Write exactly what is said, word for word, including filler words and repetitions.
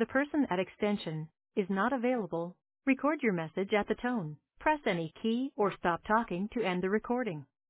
The person at extension is not available. Record your message at the tone. Press any key or stop talking to end the recording.